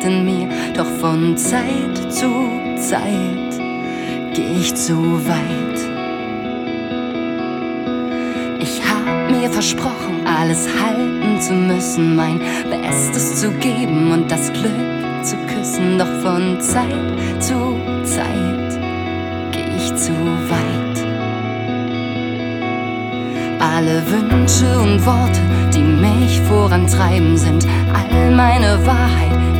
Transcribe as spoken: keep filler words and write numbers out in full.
in mir, doch von Zeit zu Zeit geh ich zu weit. Ich hab mir versprochen, alles halten zu müssen, mein Bestes zu geben und das Glück zu küssen, doch von Zeit zu Zeit geh ich zu weit. Alle Wünsche und Worte, die mich vorantreiben, sind all meine Wahrheit.